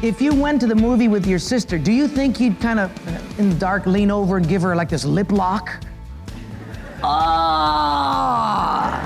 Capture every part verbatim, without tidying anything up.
If you went to the movie with your sister, do you think you'd kind of, in the dark, lean over and give her like this lip lock? Ah!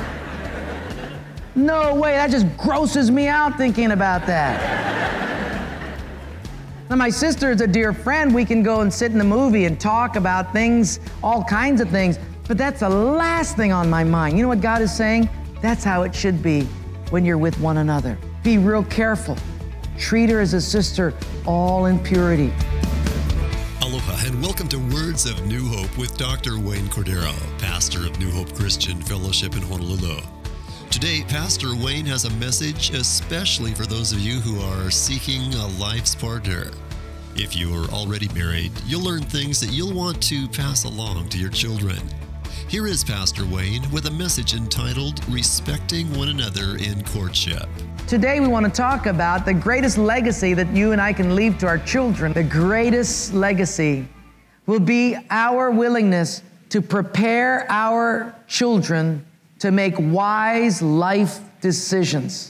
No way, that just grosses me out thinking about that. Now, my sister is a dear friend. We can go and sit in the movie and talk about things, all kinds of things, but that's the last thing on my mind. You know what God is saying? That's how it should be when you're with one another. Be real careful. Treat her as a sister, all in purity. Aloha and welcome to Words of New Hope with Doctor Wayne Cordero, pastor of New Hope Christian Fellowship in Honolulu. Today, Pastor Wayne has a message especially for those of you who are seeking a life's partner. If you are already married, you'll learn things that you'll want to pass along to your children. Here is Pastor Wayne with a message entitled, Respecting One Another in Courtship. Today we want to talk about the greatest legacy that you and I can leave to our children. The greatest legacy will be our willingness to prepare our children to make wise life decisions.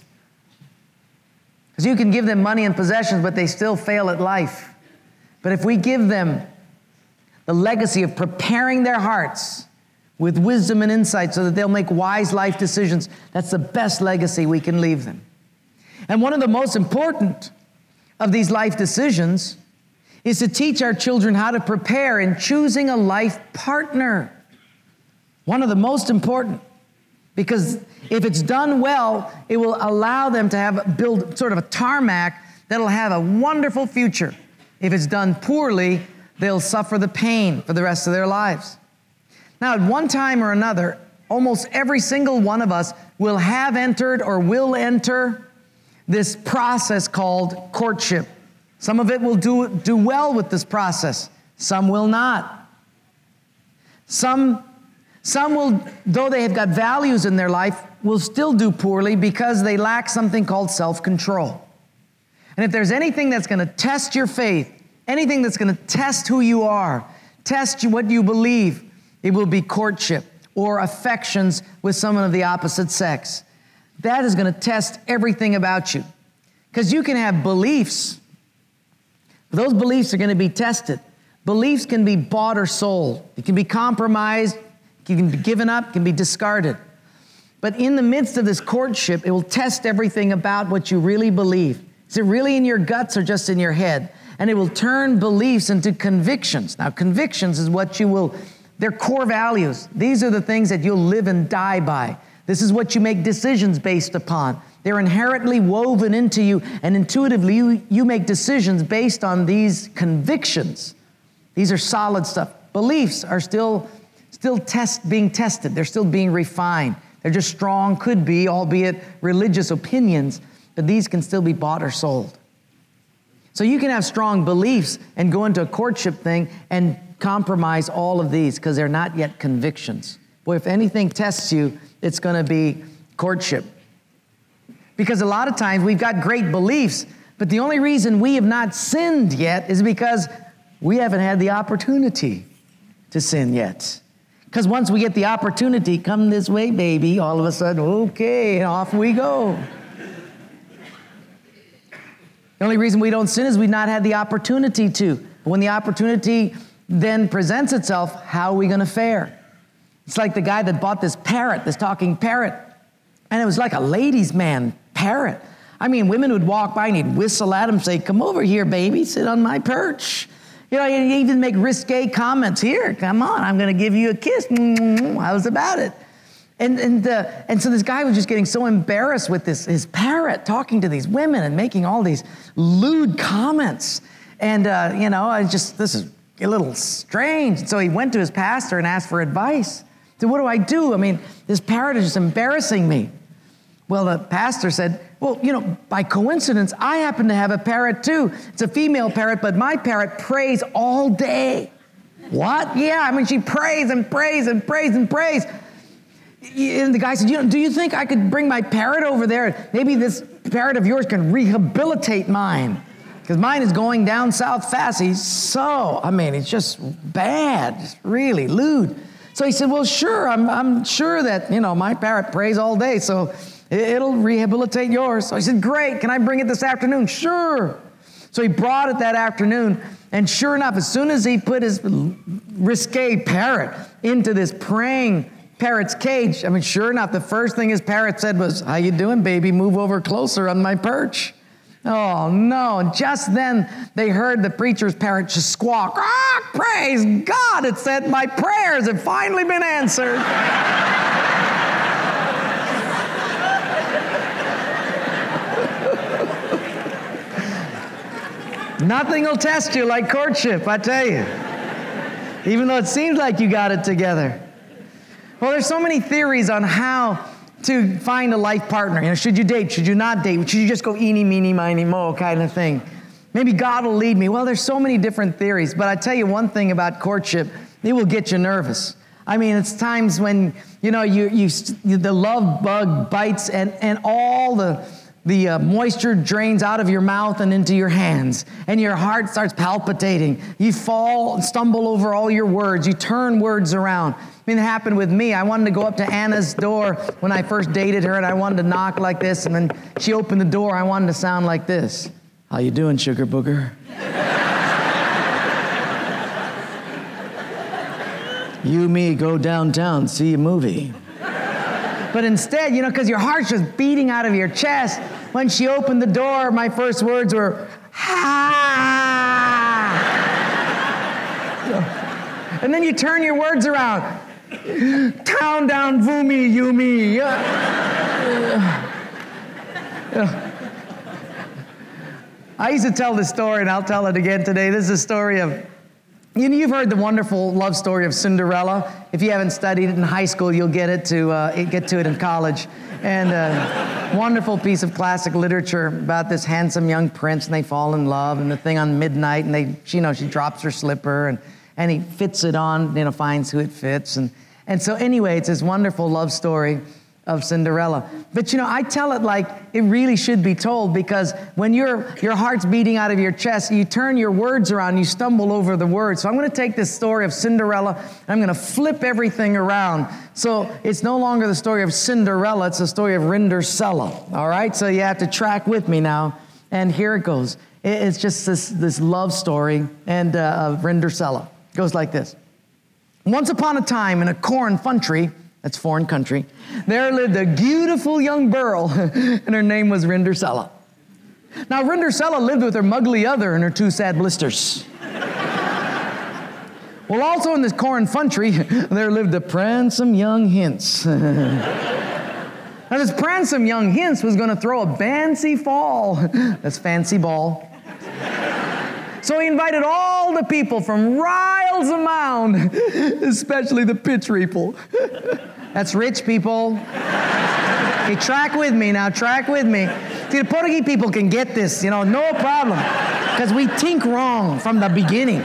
Because you can give them money and possessions, but they still fail at life. But if we give them the legacy of preparing their hearts with wisdom and insight so that they'll make wise life decisions, that's the best legacy we can leave them. And one of the most important of these life decisions is to teach our children how to prepare in choosing a life partner. One of the most important, because if it's done well, it will allow them to have build sort of a tarmac that'll have a wonderful future. If it's done poorly, they'll suffer the pain for the rest of their lives. Now, at one time or another, almost every single one of us will have entered or will enter this process called courtship. Some of it will do, do well with this process. Some will not. Some, some will, though they have got values in their life, will still do poorly because they lack something called self-control. And if there's anything that's going to test your faith, anything that's going to test who you are, test what you believe, it will be courtship or affections with someone of the opposite sex. That is going to test everything about you. Because you can have beliefs. Those beliefs are going to be tested. Beliefs can be bought or sold. It can be compromised, it can be given up, can be discarded. But in the midst of this courtship, it will test everything about what you really believe. Is it really in your guts or just in your head? And it will turn beliefs into convictions. Now, convictions is what you will, they're core values. These are the things that you'll live and die by. This is what you make decisions based upon. They're inherently woven into you, and intuitively you, you make decisions based on these convictions. These are solid stuff. Beliefs are still, still test, being tested. They're still being refined. They're just strong, could be, albeit religious opinions, but these can still be bought or sold. So you can have strong beliefs and go into a courtship thing and compromise all of these because they're not yet convictions. Boy, if anything tests you, it's going to be courtship. Because a lot of times we've got great beliefs, but the only reason we have not sinned yet is because we haven't had the opportunity to sin yet. Because once we get the opportunity, come this way, baby, all of a sudden, okay, and off we go. The only reason we don't sin is we've not had the opportunity to. But when the opportunity then presents itself, how are we going to fare? It's like the guy that bought this parrot, this talking parrot. And it was like a ladies' man parrot. I mean, women would walk by and he'd whistle at him, say, come over here, baby, sit on my perch. You know, he'd even make risque comments. Here, come on, I'm going to give you a kiss. How's about it? And and uh, and so this guy was just getting so embarrassed with this his parrot talking to these women and making all these lewd comments. And, uh, you know, I just, this is a little strange. So he went to his pastor and asked for advice. So what do I do? I mean, this parrot is just embarrassing me. Well, the pastor said, well, you know, by coincidence, I happen to have a parrot too. It's a female parrot, but my parrot prays all day. What? Yeah, I mean, she prays and prays and prays and prays. And the guy said, you know, do you think I could bring my parrot over there? Maybe this parrot of yours can rehabilitate mine. Because mine is going down south fast. He's so, I mean, it's just bad, just really lewd. So he said, well, sure, I'm, I'm sure that, you know, my parrot prays all day, so it'll rehabilitate yours. So I said, great, can I bring it this afternoon? Sure. So he brought it that afternoon, and sure enough, as soon as he put his risque parrot into this praying parrot's cage, I mean, sure enough, the first thing his parrot said was, "How you doing, baby? Move over closer on my perch." Oh, no. And just then, they heard the preacher's parrot just squawk. "Ah, praise God," it said, "my prayers have finally been answered." Nothing will test you like courtship, I tell you. Even though it seems like you got it together. Well, there's so many theories on how to find a life partner. You know, should you date? Should you not date? Should you just go eeny, meeny, miny, mo kind of thing? Maybe God will lead me. Well, there's so many different theories. But I tell you one thing about courtship, it will get you nervous. I mean, it's times when, you know, you, you, you the love bug bites and, and all the... The uh, moisture drains out of your mouth and into your hands, and your heart starts palpitating. You fall and stumble over all your words. You turn words around. I mean, it happened with me. I wanted to go up to Anna's door when I first dated her, and I wanted to knock like this, and then she opened the door. I wanted to sound like this. "How you doing, sugar booger?" "You, me, go downtown, see a movie." But instead, you know, because your heart's just beating out of your chest, when she opened the door, my first words were, "Ha!" And then you turn your words around. "Town down, voomy, yumi." I used to tell this story, and I'll tell it again today. This is a story of, you know, you've heard the wonderful love story of Cinderella. If you haven't studied it in high school, you'll get it to uh, get to it in college. And a wonderful piece of classic literature about this handsome young prince, and they fall in love, and the thing on midnight, and they, you know, she drops her slipper, and, and he fits it on, you know, finds who it fits. And, and so anyway, it's this wonderful love story of Cinderella. But you know, I tell it like it really should be told, because when your your heart's beating out of your chest, you turn your words around, you stumble over the words. So I'm going to take this story of Cinderella, and I'm going to flip everything around. So it's no longer the story of Cinderella, it's the story of Rindercella. All right? So you have to track with me now. And here it goes. It's just this, this love story and uh, of Rindercella. It goes like this. Once upon a time in a corn country, that's foreign country, there lived a beautiful young girl, and her name was Rindercella. Now, Rindercella lived with her muggly other and her two sad blisters. Well, also in this corn country, there lived a pransome young hince. Now, this pransome young hince was going to throw a fancy fall. That's fancy ball. So he invited all the people from riles around, especially the pitch people. That's rich people. Okay, track with me now, track with me. See, the Portuguese people can get this, you know, no problem. Because we think wrong from the beginning.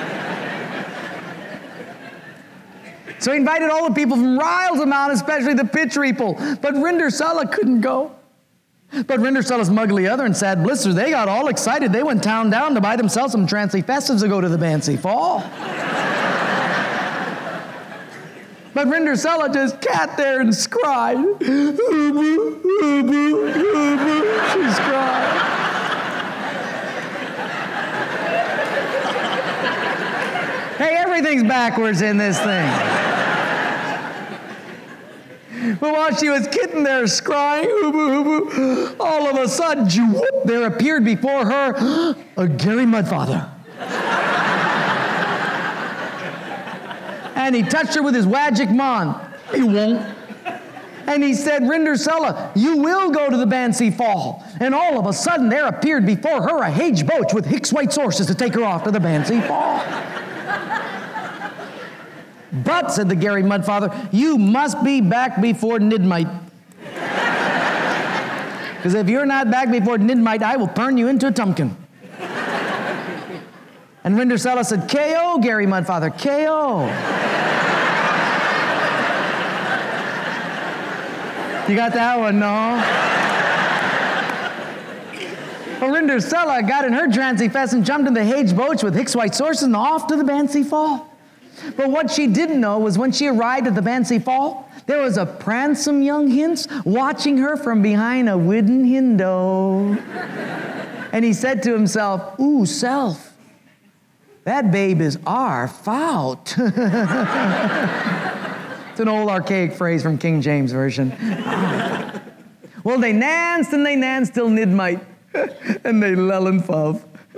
So he invited all the people from riles around, especially the pitch people. But Rindercella couldn't go. But Rindercella's muggly other and sad blisters, they got all excited. They went town down to buy themselves some trancy festives to go to the Bancy Fall. But Rindercella just sat there and cried. Ooh-boo, ooh-boo, ooh-boo. She's crying. Hey, everything's backwards in this thing. But while she was sitting there crying, ooh-boo, all of a sudden, whoop, there appeared before her a Gary Mudfather. And he touched her with his magic wand. He won't. And he said, Rindercella, you will go to the Bancy Fall. And all of a sudden, there appeared before her a hage boach with Hicks White horses to take her off to the Bancy Fall. But, said the Gary Mudfather, you must be back before midnight. Because if you're not back before midnight, I will turn you into a tumpkin. And Rindercella said, K O, Gary Mudfather, K O. You got that one, no? Well, Rindercella got in her trancy fest and jumped in the hage boach with Hicks White horses and off to the Bancy Fall. But what she didn't know was when she arrived at the Bancy Fall, there was a pransome young hince watching her from behind a wooden window. And he said to himself, ooh, self, that babe is our fault. It's an old archaic phrase from King James Version. Well, they nanced and they nanced till midnight, and they lellen fove.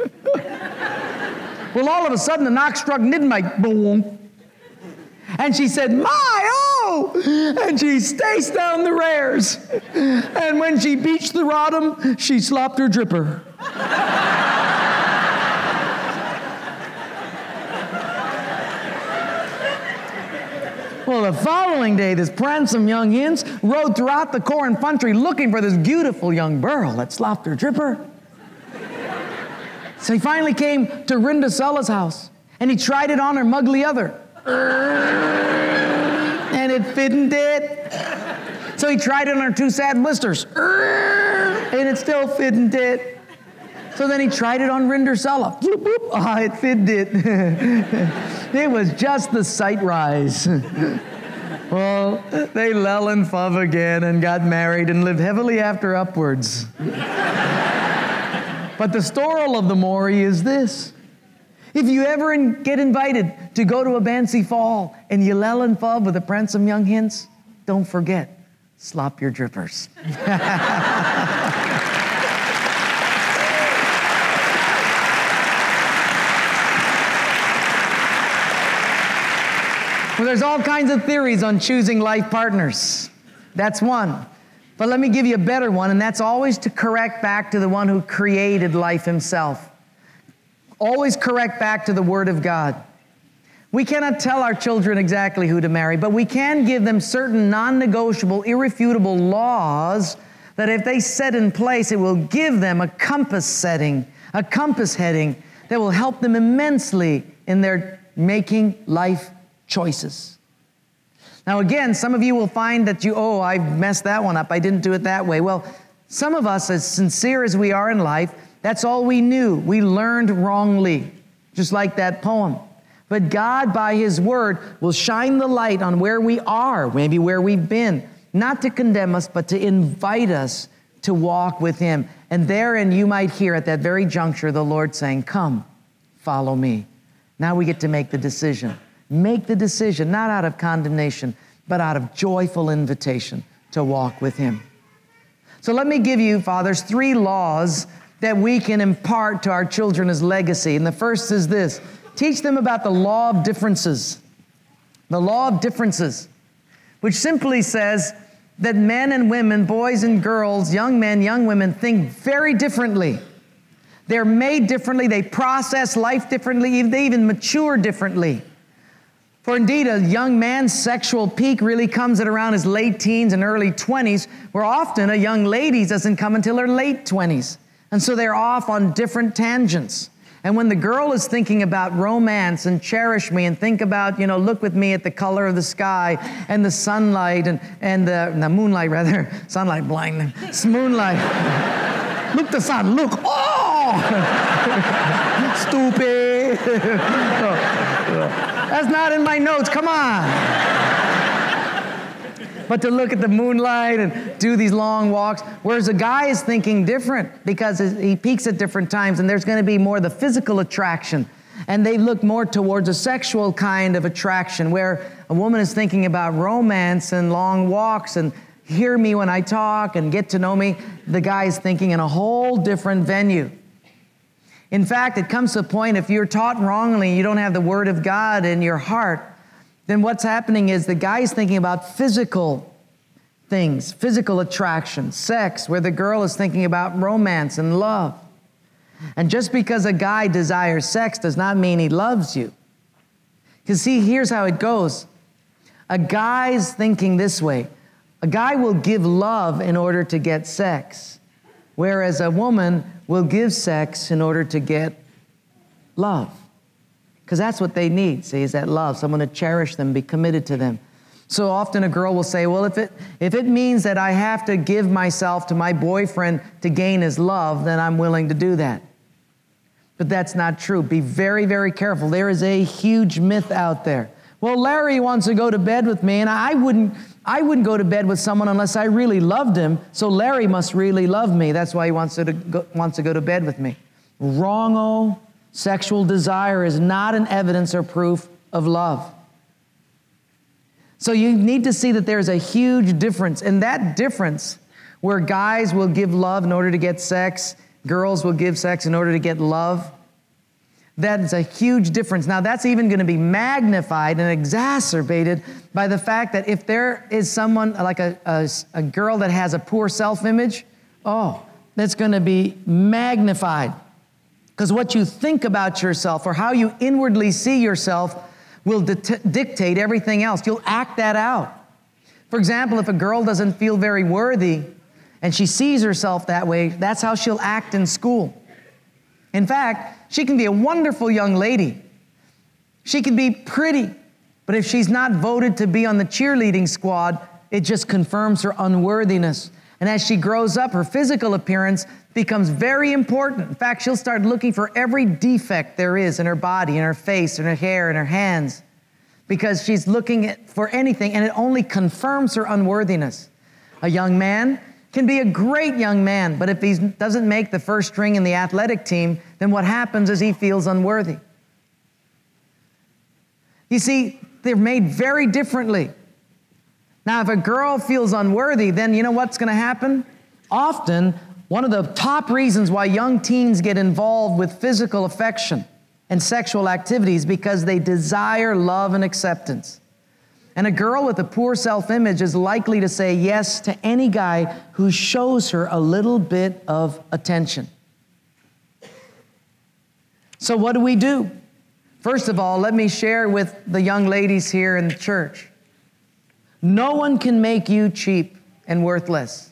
Well, all of a sudden, the knock struck midnight. Boom. And she said, my, oh! And she staced down the rares. And when she beached the rodham, she slopped her dripper. Well, the following day, this pransome young hinds rode throughout the corn country looking for this beautiful young burl that slopped her dripper. So he finally came to Rindacella's house, and he tried it on her muggly other. And it fitting did. So he tried it on her two sad blisters. And it still fitting did. So then he tried it on Rindercella. Bloop, bloop. Ah, it fitted it. It was just the sight rise. Well, they lell and fove again and got married and lived heavily after upwards. But the story of the Maury is this. If you ever in, get invited to go to a Bancy Fall and you lell and fove with a pransome young hinds, don't forget, slop your drippers. Well, there's all kinds of theories on choosing life partners. That's one. But let me give you a better one, and that's always to correct back to the one who created life himself. Always correct back to the Word of God. We cannot tell our children exactly who to marry, but we can give them certain non-negotiable, irrefutable laws that if they set in place, it will give them a compass setting, a compass heading that will help them immensely in their making life choices. Now again, some of you will find that you, oh, I messed that one up. I didn't do it that way. Well, some of us, as sincere as we are in life, that's all we knew. We learned wrongly, just like that poem. But God, by His Word, will shine the light on where we are, maybe where we've been, not to condemn us, but to invite us to walk with Him. And therein you might hear at that very juncture the Lord saying, come, follow me. Now we get to make the decision. Make the decision, not out of condemnation, but out of joyful invitation to walk with Him. So let me give you, fathers, three laws that we can impart to our children as legacy. And the first is this: teach them about the law of differences. The law of differences, which simply says that men and women, boys and girls, young men, young women, think very differently. They're made differently. They process life differently. They even mature differently. For indeed, a young man's sexual peak really comes at around his late teens and early twenties, where often a young lady's doesn't come until her late twenties. And so they're off on different tangents. And when the girl is thinking about romance and cherish me and think about, you know, look with me at the color of the sky and the sunlight and, and the, the moonlight rather, sunlight blind them, it's moonlight. Look the sun, look, oh! Stupid. That's not in my notes, come on. But to look at the moonlight and do these long walks, whereas a guy is thinking different because he peaks at different times, and there's going to be more the physical attraction. And they look more towards a sexual kind of attraction, where a woman is thinking about romance and long walks and hear me when I talk and get to know me. The guy is thinking in a whole different venue. In fact, it comes to a point, if you're taught wrongly, you don't have the Word of God in your heart, then what's happening is the guy is thinking about physical things, physical attraction, sex, where the girl is thinking about romance and love. And just because a guy desires sex does not mean he loves you. Because see, here's how it goes. A guy's thinking this way. A guy will give love in order to get sex, whereas a woman will give sex in order to get love. Because that's what they need, see, is that love, someone to cherish them, be committed to them. So often a girl will say, well, if it, if it means that I have to give myself to my boyfriend to gain his love, then I'm willing to do that. But that's not true. Be very, very careful. There is a huge myth out there Well, Larry wants to go to bed with me, and I wouldn't, I wouldn't go to bed with someone unless I really loved him, so Larry must really love me. That's why he wants to go, wants to go to bed with me. Wrong-o. Sexual desire is not an evidence or proof of love. So you need to see that there's a huge difference. And that difference, where guys will give love in order to get sex, girls will give sex in order to get love, that is a huge difference. Now, that's even going to be magnified and exacerbated by the fact that if there is someone, like a, a, a girl that has a poor self-image, oh, that's going to be magnified. Because what you think about yourself or how you inwardly see yourself will dit- dictate everything else. You'll act that out. For example, if a girl doesn't feel very worthy and she sees herself that way, that's how she'll act in school. In fact, she can be a wonderful young lady. She can be pretty, but if she's not voted to be on the cheerleading squad, it just confirms her unworthiness. And as she grows up, her physical appearance becomes very important. In fact, she'll start looking for every defect there is in her body, in her face, in her hair, in her hands, because she's looking for anything, and it only confirms her unworthiness. A young man can be a great young man, but if he doesn't make the first string in the athletic team, then what happens is he feels unworthy. You see, they're made very differently. Now, if a girl feels unworthy, then you know what's going to happen? Often, one of the top reasons why young teens get involved with physical affection and sexual activities because they desire love and acceptance. And a girl with a poor self-image is likely to say yes to any guy who shows her a little bit of attention. So what do we do? First of all, let me share with the young ladies here in the church. No one can make you cheap and worthless.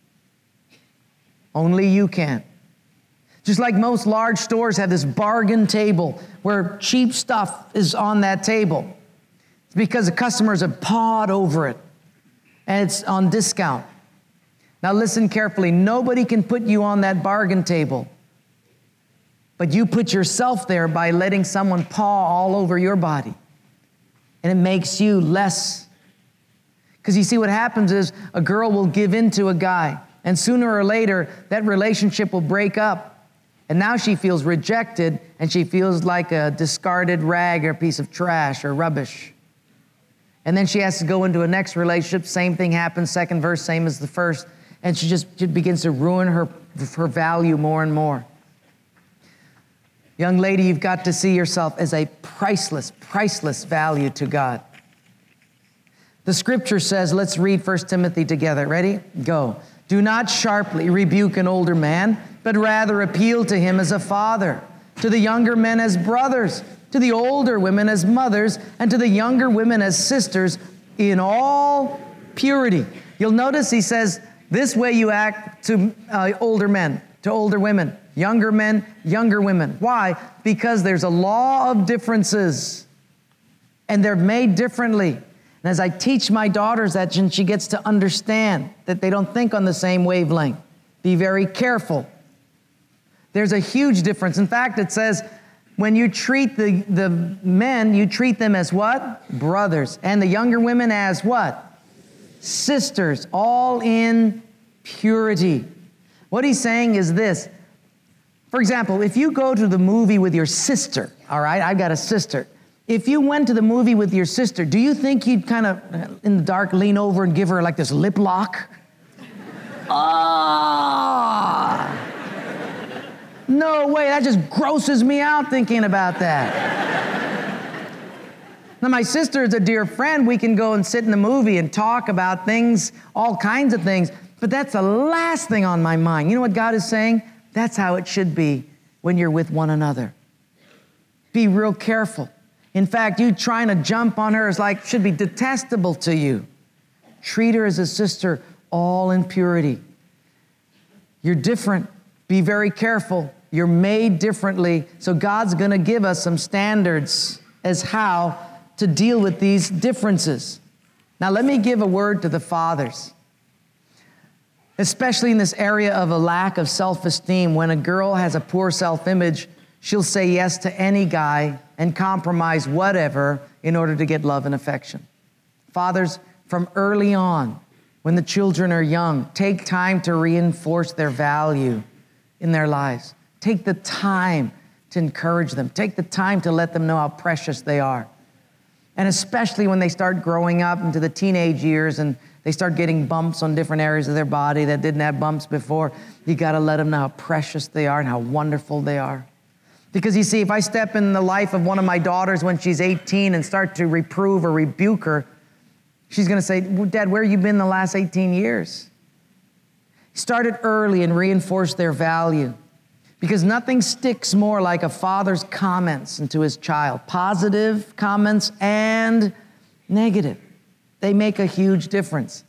Only you can. Just like most large stores have this bargain table where cheap stuff is on that table. It's because the customers have pawed over it and it's on discount. Now listen carefully. Nobody can put you on that bargain table, but you put yourself there by letting someone paw all over your body. And it makes you less. Because you see, what happens is a girl will give in to a guy, and sooner or later, that relationship will break up. And now she feels rejected, and she feels like a discarded rag or a piece of trash or rubbish. And then she has to go into a next relationship. Same thing happens, second verse, same as the first. And she just she begins to ruin her, her value more and more. Young lady, you've got to see yourself as a priceless, priceless value to God. The scripture says, let's read First Timothy together. Ready? Go. Do not sharply rebuke an older man, but rather appeal to him as a father, to the younger men as brothers, to the older women as mothers, and to the younger women as sisters in all purity. You'll notice he says, this way you act to uh, older men, to older women, younger men, younger women. Why? Because there's a law of differences, and they're made differently. And as I teach my daughters that, she gets to understand that they don't think on the same wavelength. Be very careful. There's a huge difference. In fact, it says, when you treat the, the men, you treat them as what? Brothers. And the younger women as what? Sisters, all in purity. What he's saying is this. For example, if you go to the movie with your sister, all right, I've got a sister. If you went to the movie with your sister, do you think you'd kind of, in the dark, lean over and give her like this lip lock? Ah! No way, that just grosses me out thinking about that. Now, my sister is a dear friend. We can go and sit in the movie and talk about things, all kinds of things, but that's the last thing on my mind. You know what God is saying? That's how it should be when you're with one another. Be real careful. In fact, you trying to jump on her is like, should be detestable to you. Treat her as a sister, all in purity. You're different. Be very careful. You're made differently. So God's going to give us some standards as how to deal with these differences. Now, let me give a word to the fathers. Especially in this area of a lack of self-esteem, when a girl has a poor self-image, she'll say yes to any guy and compromise whatever in order to get love and affection. Fathers, from early on, when the children are young, take time to reinforce their value in their lives. Take the time to encourage them. Take the time to let them know how precious they are. And especially when they start growing up into the teenage years and they start getting bumps on different areas of their body that didn't have bumps before, you got to let them know how precious they are and how wonderful they are. Because you see, if I step in the life of one of my daughters when she's eighteen and start to reprove or rebuke her, she's going to say, Dad, where have you been the last eighteen years? Start it early and reinforce their value. Because nothing sticks more like a father's comments into his child. Positive comments and negative. They make a huge difference.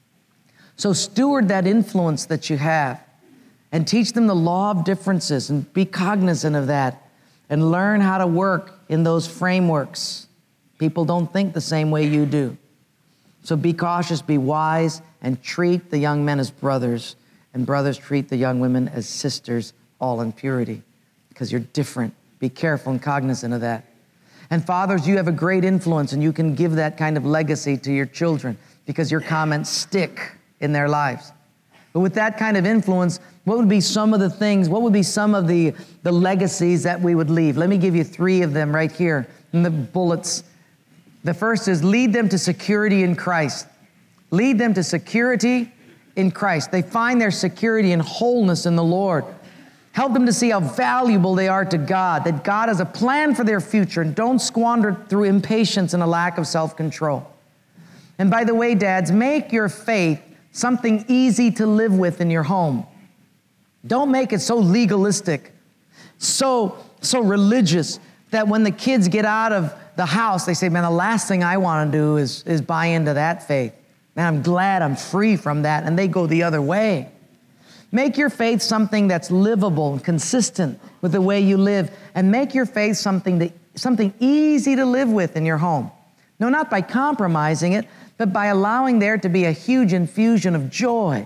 So steward that influence that you have and teach them the law of differences and be cognizant of that and learn how to work in those frameworks. People don't think the same way you do. So be cautious, be wise, and treat the young men as brothers, and brothers treat the young women as sisters, all in purity, because you're different. Be careful and cognizant of that. And fathers, you have a great influence, and you can give that kind of legacy to your children because your comments stick in their lives. But with that kind of influence, what would be some of the things, what would be some of the, the legacies that we would leave? Let me give you three of them right here in the bullets. The first is lead them to security in Christ. Lead them to security in Christ. They find their security and wholeness in the Lord. Help them to see how valuable they are to God, that God has a plan for their future, and don't squander it through impatience and a lack of self-control. And by the way, dads, make your faith something easy to live with in your home. Don't make it so legalistic, so, so religious, that when the kids get out of the house, they say, man, the last thing I want to do is, is buy into that faith. Man, I'm glad I'm free from that. And they go the other way. Make your faith something that's livable and consistent with the way you live. And make your faith something that, something easy to live with in your home. No, not by compromising it, but by allowing there to be a huge infusion of joy.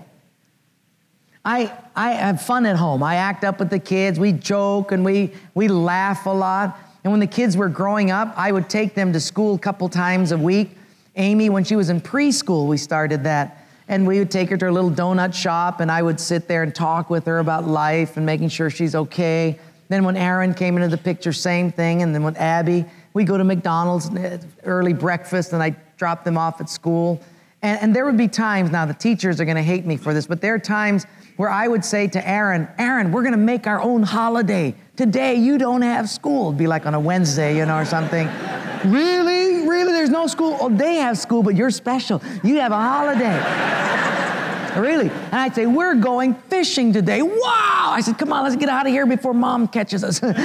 I, I have fun at home. I act up with the kids. We joke and we, we laugh a lot. And when the kids were growing up, I would take them to school a couple times a week. Amy, when she was in preschool, we started that. And we would take her to a little donut shop, and I would sit there and talk with her about life and making sure she's okay. Then when Aaron came into the picture, same thing. And then with Abby, we go to McDonald's, early breakfast, and I drop them off at school. And, and there would be times, now the teachers are going to hate me for this, but there are times where I would say to Aaron, Aaron, we're going to make our own holiday. Today, you don't have school. It'd be like on a Wednesday, you know, or something. Really? Really? There's no school? Oh, they have school, but you're special. You have a holiday. Really? And I'd say, we're going fishing today. Wow! I said, come on, let's get out of here before Mom catches us. and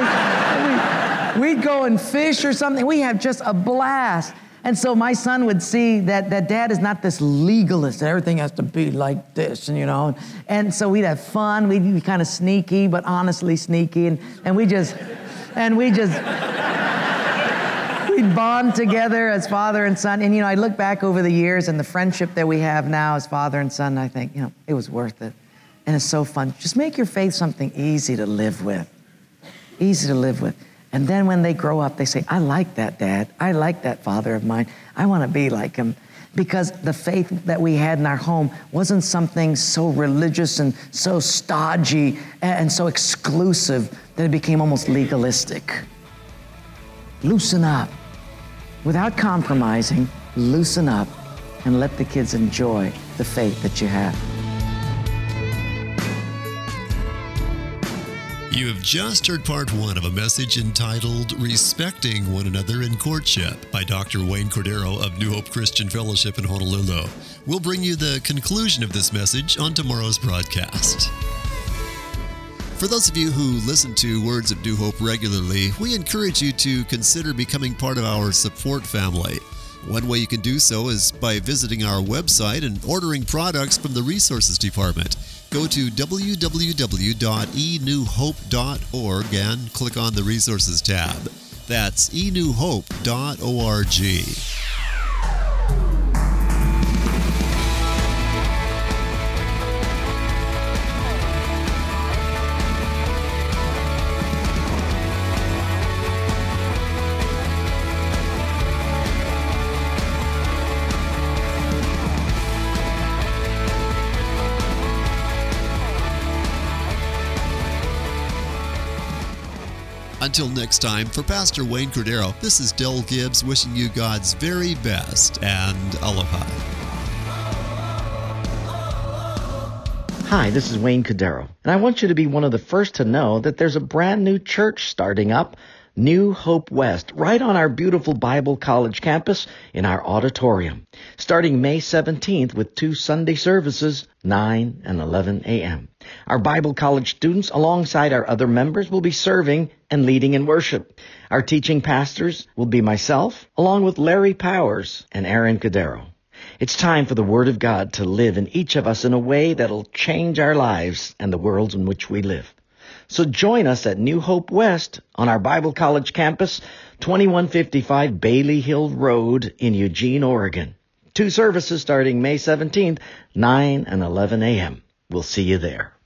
we, we, we'd go and fish or something. We have just a blast. And so my son would see that, that Dad is not this legalist, that everything has to be like this, and you know. And so we'd have fun. We'd be kind of sneaky, but honestly sneaky. And, and we just, and we just, we'd bond together as father and son. And, you know, I look back over the years and the friendship that we have now as father and son, and I think, you know, it was worth it. And it's so fun. Just make your faith something easy to live with. Easy to live with. And then when they grow up, they say, I like that dad. I like that father of mine. I want to be like him. Because the faith that we had in our home wasn't something so religious and so stodgy and so exclusive that it became almost legalistic. Loosen up. Without compromising, loosen up and let the kids enjoy the faith that you have. You have just heard part one of a message entitled Respecting One Another in Courtship by Doctor Wayne Cordero of New Hope Christian Fellowship in Honolulu. We'll bring you the conclusion of this message on tomorrow's broadcast. For those of you who listen to Words of New Hope regularly, we encourage you to consider becoming part of our support family. One way you can do so is by visiting our website and ordering products from the Resources Department. Go to w w w dot e new hope dot org and click on the Resources tab. That's e new hope dot org. Until next time, for Pastor Wayne Cordero, this is Del Gibbs wishing you God's very best and aloha. Hi, this is Wayne Cordero, and I want you to be one of the first to know that there's a brand new church starting up, New Hope West, right on our beautiful Bible College campus in our auditorium, starting May seventeenth with two Sunday services, nine and eleven a.m. Our Bible College students, alongside our other members, will be serving and leading in worship. Our teaching pastors will be myself, along with Larry Powers and Aaron Cordero. It's time for the Word of God to live in each of us in a way that'll change our lives and the world in which we live. So join us at New Hope West on our Bible College campus, twenty-one fifty-five Bailey Hill Road in Eugene, Oregon. Two services starting May seventeenth, nine and eleven a.m. We'll see you there.